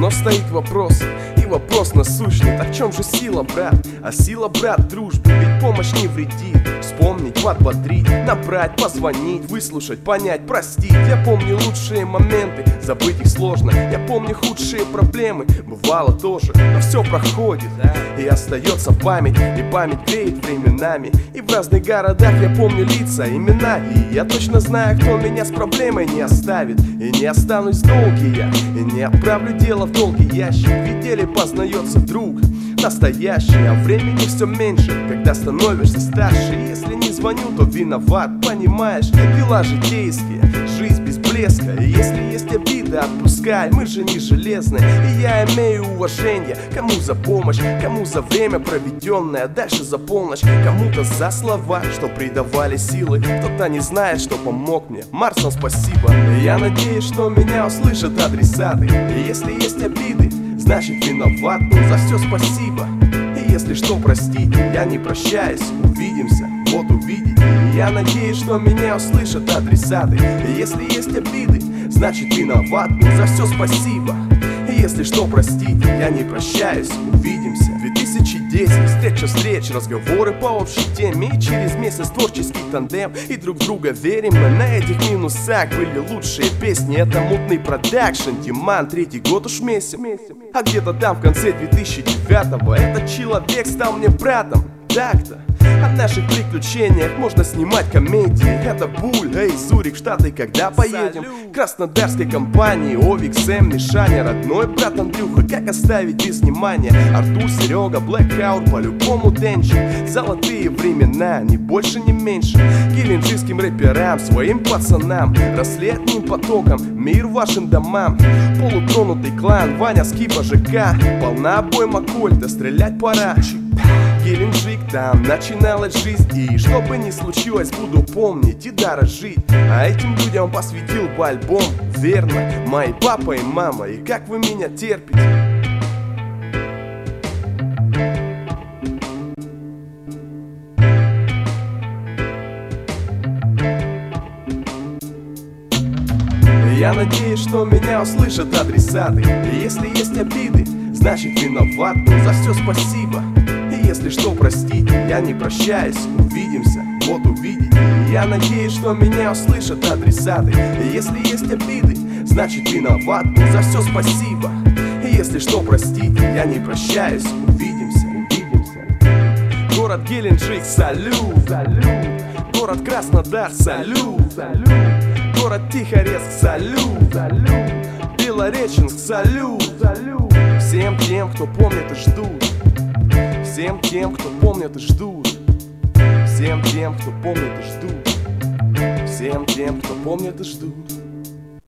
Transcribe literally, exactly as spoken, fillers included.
Но стоит вопрос, и вопрос насущный: так в чем же сила, брат? А сила, брат, дружбы, ведь помощь не вредит. Вспомнить, подбодрить, набрать, позвонить, выслушать, понять, простить. Я помню лучшие моменты, забыть их сложно. Я помню худшие проблемы, бывало тоже. Но все проходит, и остается память. И память греет временами. И в разных городах я помню лица, имена. И я точно знаю, кто меня с проблемой не оставит. И не останусь в долге я, и не отправлю дело в долгий ящик. В деле познается друг настоящий, а времени все меньше, когда становишься старше. И если не звоню, то виноват, понимаешь, дела житейские, жизнь без блеска. И если есть обиды, отпускай, мы же не железные. И я имею уважение, кому за помощь, кому за время проведенное дальше за полночь, кому-то за слова, что придавали силы. Кто-то не знает, что помог мне, Марсом спасибо. И я надеюсь, что меня услышат адресаты. И если есть обиды, значит виноват, ну за все спасибо. И если что, простите, я не прощаюсь, увидимся, вот увидите. И я надеюсь, что меня услышат адресаты. И если есть обиды, значит виноват, ну за все спасибо. И если что, простите, я не прощаюсь, увидимся. две тысячи десять, встреча встреч, разговоры по общей теме. И через месяц творческий тандем, и друг в друга верим. Мы на этих минусах были лучшие песни. Это мутный продакшн, Диман, третий год уж месяц. А где-то там в конце две тысячи девятого этот человек стал мне братом. Так-то о наших приключениях можно снимать комедии. Это Буль, эй, Зурик, в Штаты когда поедем? Краснодарской компании, Овикс, Эм, Мишаня, родной брат Андрюха. Как оставить без внимания? Артур, Серега, Блэкаут, по-любому Денчик. Золотые времена, ни больше, ни меньше. Геленджикским рэперам, своим пацанам росли одним потоком, мир вашим домам. Полутронутый клан, Ваня, Скипа, ЖК. Полна обойма кольта, стрелять пора. Геленджик, там начиналась жизнь. И что бы ни случилось, буду помнить и дорожить. А этим людям посвятил бы альбом. Верно, мои папа и мама. И как вы меня терпите. Я надеюсь, что меня услышат адресаты. И если есть обиды, значит виноват, ну за все спасибо. И если что, простите, я не прощаюсь, увидимся, вот увидите. И я надеюсь, что меня услышат адресаты. И если есть обиды, значит виноват, ну за все спасибо. И если что, простите, я не прощаюсь, увидимся, увидимся. Город Геленджик, салют, салют. Город Краснодар, салют, салют. Город Тихорецк, салют, салют. Белореченск, салют, салют. Всем тем, кто помнит и ждут. Всем тем, кто помнит и ждут. Всем тем, кто помнит и ждут. Всем тем, кто помнит и ждут.